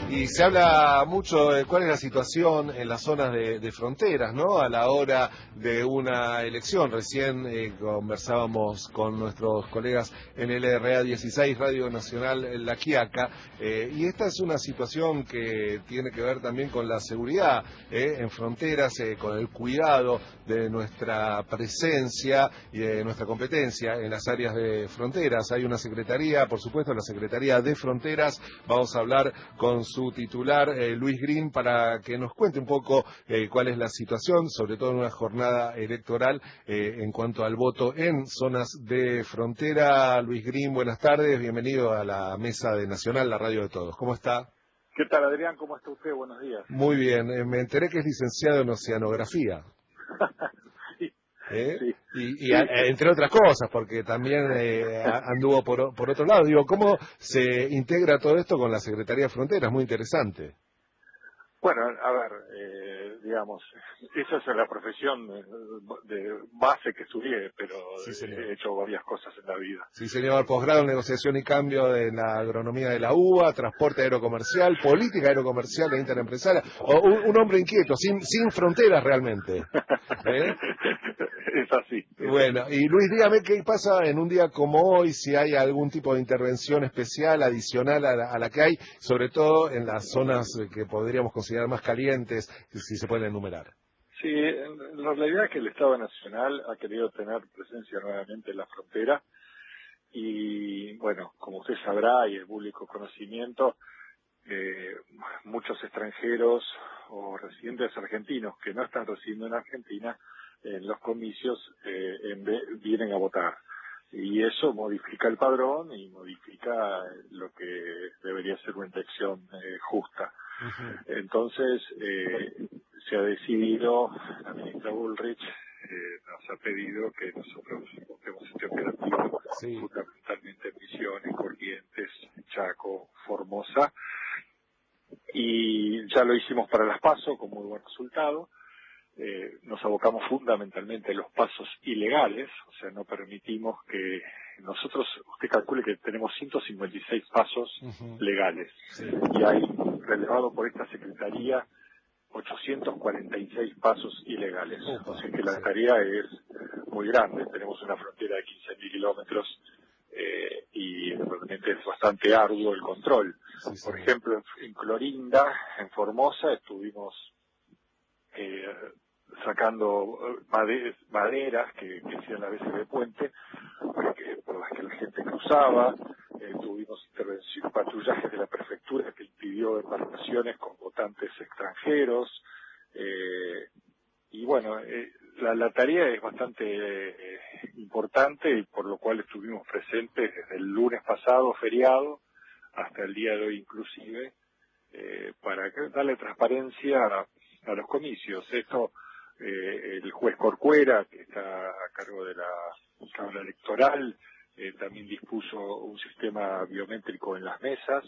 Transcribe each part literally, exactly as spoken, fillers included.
Y se habla mucho de cuál es la situación en las zonas de, de fronteras, ¿no? A la hora de una elección. Recién eh, conversábamos con nuestros colegas en el R A dieciséis, Radio Nacional La Quiaca, eh, y esta es una situación que tiene que ver también con la seguridad eh, en fronteras, eh, con el cuidado de nuestra presencia y de nuestra competencia en las áreas de fronteras. Hay una secretaría, por supuesto, la Secretaría de Fronteras. Vamos a hablar con su titular, eh, Luis Green, para que nos cuente un poco eh, cuál es la situación, sobre todo en una jornada electoral, eh, en cuanto al voto en zonas de frontera. Luis Green, buenas tardes, bienvenido a la mesa de Nacional, la radio de todos. ¿Cómo está? ¿Qué tal, Adrián? ¿Cómo está usted? Buenos días. Muy bien, eh, me enteré que es licenciado en Oceanografía. sí, ¿Eh? sí, Y, y sí, a, sí. entre otras cosas, porque también eh, anduvo por, por otro lado. Digo, ¿cómo se integra todo esto con la Secretaría de Fronteras? Muy interesante. Bueno, a ver, eh, digamos, esa es la profesión de base que estudié, pero Sí, señor. he hecho varias cosas en la vida. Sí, señor. Posgrado en negociación y cambio de la agronomía de la U B A, transporte aerocomercial, política aerocomercial e interempresaria. O un, un hombre inquieto, sin, sin fronteras realmente. ¿Eh? Es así. Es Bueno, así. y Luis, dígame qué pasa en un día como hoy, si hay algún tipo de intervención especial, adicional a la, a la que hay, sobre todo en las zonas que podríamos considerar más calientes, si se pueden enumerar. Sí, en la realidad es que el Estado Nacional ha querido tener presencia nuevamente en la frontera y, bueno, como usted sabrá y el público conocimiento, eh, muchos extranjeros o residentes argentinos que no están residiendo en Argentina en los comicios eh, en vez, vienen a votar y eso modifica el padrón y modifica lo que debería ser una elección eh, justa. Uh-huh. Entonces eh, se ha decidido, la ministra Bullrich eh, nos ha pedido que nosotros montemos este operativo Sí. fundamentalmente en Misiones, Corrientes, Chaco, Formosa, y ya lo hicimos para las PASO con muy buen resultado. Eh, nos abocamos fundamentalmente a los pasos ilegales, o sea, no permitimos que nosotros, usted calcule que tenemos ciento cincuenta y seis pasos Uh-huh. legales, Sí. y hay relevado por esta Secretaría ochocientos cuarenta y seis pasos ilegales, Opa, o sea que la sí. tarea es muy grande. Tenemos una frontera de quince mil kilómetros eh, y realmente es bastante arduo el control. Sí, Por señor. ejemplo, en, en Clorinda, en Formosa, estuvimos eh, sacando made maderas que, que hacían a veces de puente, porque, por las que la gente cruzaba. Eh, tuvimos intervención, patrullajes de la prefectura que impidió embarcaciones con votantes extranjeros. Eh, y bueno, eh, la, la tarea es bastante eh, importante y por lo cual estuvimos presentes desde el lunes pasado, feriado, hasta el día de hoy inclusive, eh, para que, darle transparencia a, a los comicios. Esto, eh, el juez Corcuera, que está a cargo de la Cámara Electoral, eh, también dispuso un sistema biométrico en las mesas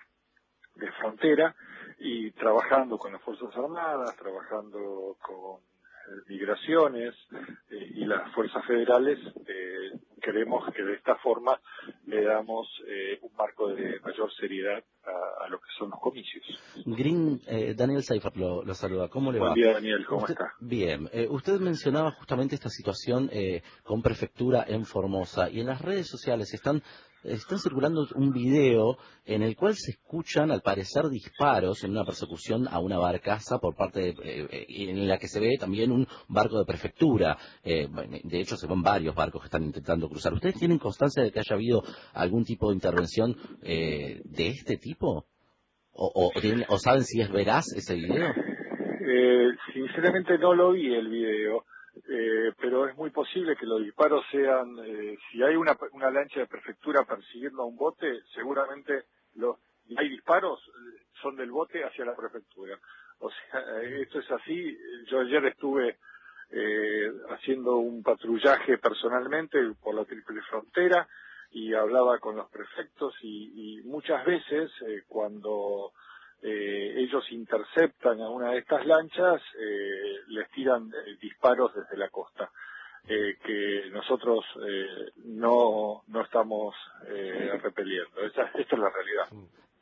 de frontera y trabajando con las Fuerzas Armadas, trabajando con eh, migraciones eh, y las fuerzas federales, eh, queremos que de esta forma le damos eh, un marco de mayor seriedad a, a lo que son los comicios. Green, eh, Daniel Seifert lo, lo saluda. ¿Cómo le Buen va? día, Daniel, ¿cómo Usted, está? bien. Eh, usted mencionaba justamente esta situación eh, con prefectura en Formosa y en las redes sociales están están circulando un video en el cual se escuchan, al parecer, disparos en una persecución a una barcaza por parte de, eh, en la que se ve también un barco de prefectura. Eh, de hecho, se ven varios barcos que están intentando cruzar. ¿Ustedes tienen constancia de que haya habido algún tipo de intervención eh, de este tipo? ¿O, o, o, tienen, ¿O saben si es veraz ese video? Eh, sinceramente no lo vi el video, eh, pero es muy posible que los disparos sean, eh, si hay una, una lancha de prefectura persiguiendo a un bote, seguramente los, si hay disparos, eh, son del bote hacia la prefectura. O sea, eh, esto es así. Yo ayer estuve eh, haciendo un patrullaje personalmente por la triple frontera y hablaba con los prefectos y, y muchas veces eh, cuando Eh, ellos interceptan a una de estas lanchas, eh, les tiran eh, disparos desde la costa, eh, que nosotros eh, no no estamos eh, repeliendo. Esta, esta es la realidad.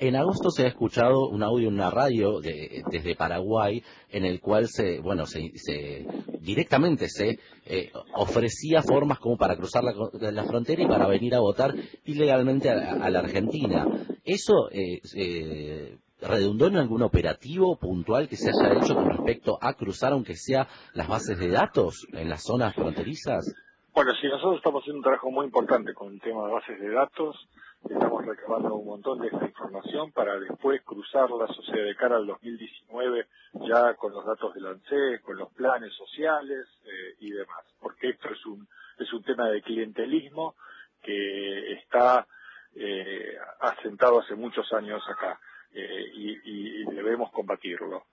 En agosto se ha escuchado un audio en una radio de, desde Paraguay en el cual se, bueno, se, se directamente se eh, ofrecía formas como para cruzar la, la frontera y para venir a votar ilegalmente a, a la Argentina. ¿Eso eh, eh, redundó en algún operativo puntual que se haya hecho con respecto a cruzar, aunque sea las bases de datos en las zonas fronterizas? Bueno, sí, nosotros estamos haciendo un trabajo muy importante con el tema de bases de datos, estamos recabando un montón de esta información para después cruzarlas, o sea, de cara al dos mil diecinueve, ya con los datos del ANSES, con los planes sociales eh, y demás, porque esto es un es un tema de clientelismo que está eh, asentado hace muchos años acá eh, y, y debemos combatirlo.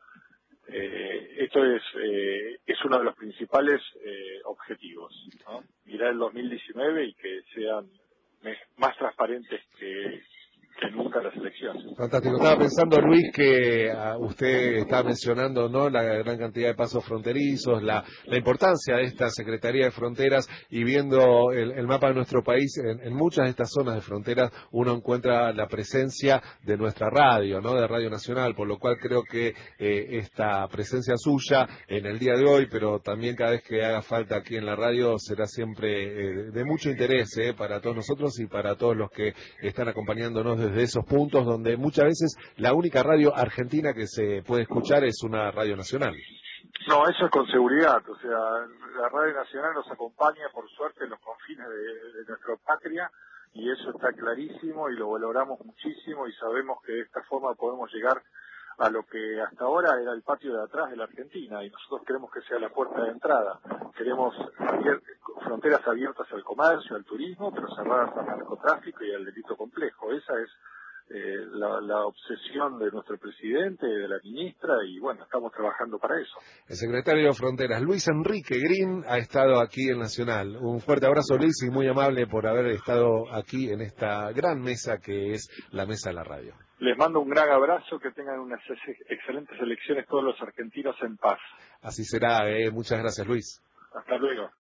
Eh, esto es eh, es uno de los principales eh, objetivos, ¿no? Mirar el dos mil diecinueve y que sean me- más transparentes que, que nunca las elecciones. Fantástico. Estaba pensando, Luis, que uh, usted estaba mencionando, ¿no?, la gran cantidad de pasos fronterizos, la, la importancia de esta Secretaría de Fronteras, y viendo el, el mapa de nuestro país, en, en muchas de estas zonas de fronteras uno encuentra la presencia de nuestra radio, ¿no?, de Radio Nacional, por lo cual creo que eh, esta presencia suya en el día de hoy, pero también cada vez que haga falta aquí en la radio, será siempre eh, de mucho interés eh, para todos nosotros y para todos los que están acompañándonos desde esos puntos donde muchas veces la única radio argentina que se puede escuchar es una radio nacional. No, eso es con seguridad, o sea, la Radio Nacional nos acompaña por suerte en los confines de, de nuestra patria y eso está clarísimo y lo valoramos muchísimo y sabemos que de esta forma podemos llegar a lo que hasta ahora era el patio de atrás de la Argentina y nosotros queremos que sea la puerta de entrada. Queremos abier- fronteras abiertas al comercio, al turismo, pero cerradas al narcotráfico y al delito complejo. Esa es eh, la, la obsesión de nuestro presidente, de la ministra, y bueno, estamos trabajando para eso. El secretario de Fronteras, Luis Enrique Green, ha estado aquí en Nacional. Un fuerte abrazo, Luis, y muy amable por haber estado aquí en esta gran mesa que es la mesa de la radio. Les mando un gran abrazo, que tengan unas ex- excelentes elecciones todos los argentinos en paz. Así será, eh. Muchas gracias, Luis. Hasta luego.